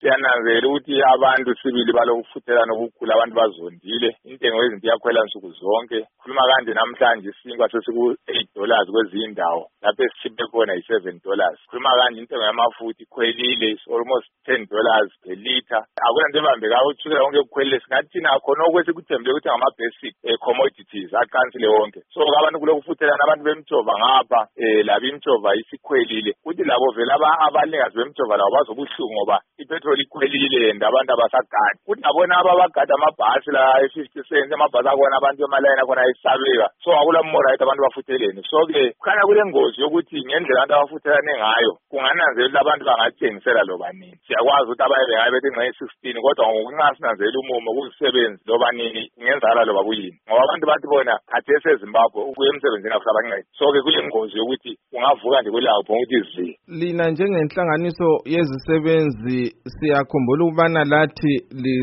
siyananzela ukuthi abantu sibili balokufuthelana okukhulu, abantu bazondile, intengo yezinto iyakhwela nsuku zonke. Khuluma kanje namhlanje isinkwa sesiku-$8 kwezinye indawo, lapho esishiphe khona yi$7. Khuluma kanje intengo yamafutha ikhwelile, is almost $10 per liter. Akuna nto ebambekayo uthukela konke kukhwelile, singathi thina khona okwesikuthembele ukuthi ngama-basic commodities aqansile wonke. So abantu kulokufuthelana, abantu bemjova ngapha labo imjova isikhwelile, kuthi labo vele abalingasi bemjova labo bazobuhlungu ngoba ipetrol ikhwelile and abantu abasagadi. Kuthi nabona abagada amabhasi la e-50 cents, amabhasi akhona abantu emalayini akhona ayisabeka. So akula right abantu bafuthelene. So-ke kukhanya kule ngozi yokuthi ngendlela abantu abafuthelane ngayo kungananzela abantu bangathengisela loba nini. Siyakwazi ukuthi abaye ngabe bethi ngeye-16 kodwa ngokungasinanzela umumo kuzisebenzi loba nini ingenzakala loba kuyini. Ngoba abantu bathi bona khathesi eZimbabwe ukuya emsebenzini akusabancedi. So-ke kule ngozi yokuthi ungavuka nje kwelapho ukuthi izi. Lina njengenhlanganiso yezisebenzi siyakhumbula ukubana lathi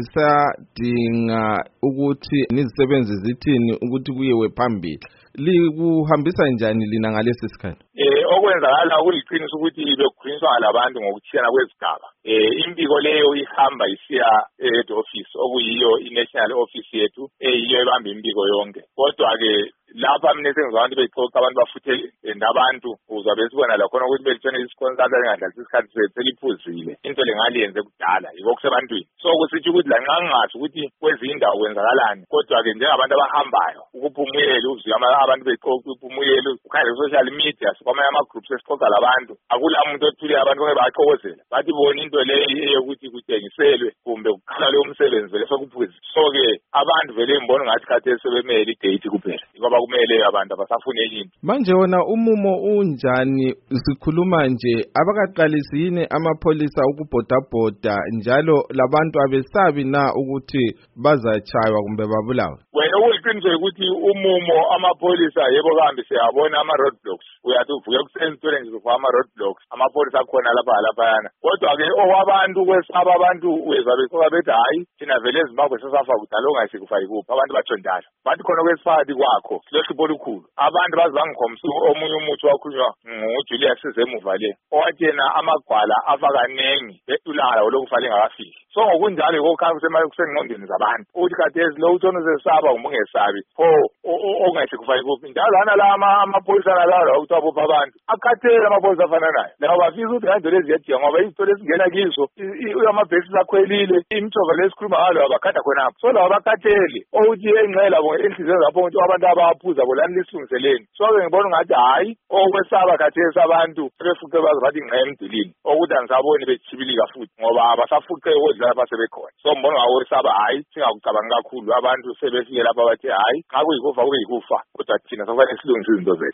lisadinga ukuthi nizisebenzi zithini ukuthi kuyewe phambili. Likuhambisa njani lina ngalesi sikhathi? Okwenzakala kuliqiniso ukuthi bekukhulunyiswa ngalabantu ngokuthiyana kwezigaba. Imbiko leyo ihamba isiya head office okuyiyo i-national office yethu eyiyo ebamba imbiko yonke. Kodwa-ke lapha mina sengizwa abantu bexoxa abantu bafuthe ndabantu uzwa besibona la khona ukuthi belithona isikhonsata engadlalisa isikhathi sethu seliphuzile. Into le ngaliyenze kudala yiko kusebantwini. So kusitsho ukuthi la ngangazi ukuthi kwezinye indawo kwenzakalani. Kodwa-ke njengabantu abahambayo ukuphumuyela uzwe abantu bexoxa uphumuyela ukhangele social media sikwamanye ama-groups esixoxa labantu. Akula muntu othule abantu konke baxokozela bathi bona into leyo eyokuthi kutengiselwe kumbe kukhala leyo umsebenzi vele sokuphuzi. So-ke abantu vele imbona ngathi khathesi sebemele idate kuphela ngoba kumele abantu abasafune into. Manje wona umumo unjani? Sikhuluma nje abakaqalisi yini amapholisa ukubhodabhoda njalo labantu abesabi na ukuthi bazachaywa kumbe babulawe? Wena ukuliqiniso ukuthi umumo amapholisa yebo kambe siyabona ama-roadblocks. Uyathi uvuke kuseni sithole nje kufa ama-roadblocks, amapholisa akhona laphayana. Kodwa-ke okwabantu kwesaba abantu uyezwa besoka bethi hayi thina vele eZimbabwe sesafa kudala ongayisi kufa yikuphi. Abantu batshontala bathi khona kwesifakathi kwakho silohlupho olukhulu. Abantu baze bangikhomsa omunye umuthi wakhulunywa nguJulius Sezemuva le owathi yena amagwala afa kanengi betulala lokufa lingakafiki. So ngokunjalo yikokukhanya kusengqondweni zabantu ukuthi khathesi lo uthona uzesaba uma ungesabi ongayisi kufa yikuphi. Njalo lana la amapholisa nalawo ukuthi abopha abantu akhathele amapholisa afana nayo labo bafisa ukuthi ngento lezi yedinga ngoba izitolo ezingena kizo amabhesi akhwelile imithova lesikhuluma ngalo abakhatha khonapho. So labo bakhathele ukuthi engcela bo enhliziyweni zapho ukuthi abantu abaphuza bo lani lisilungiseleni. So-ke ngibona ngathi hayi okwesaba khathesi abantu sebefuqe baze bathi ngqe emdulini ukuthi angisaboni betshibilika futhi ngoba abasafuqe kodwa lapha sebekhona. So ngibona ngawesaba hayi singakucabangi kakhulu abantu sebefike lapha bathi hayi ngakuyikufa kodwa thina sokufanele silungise izinto zethu.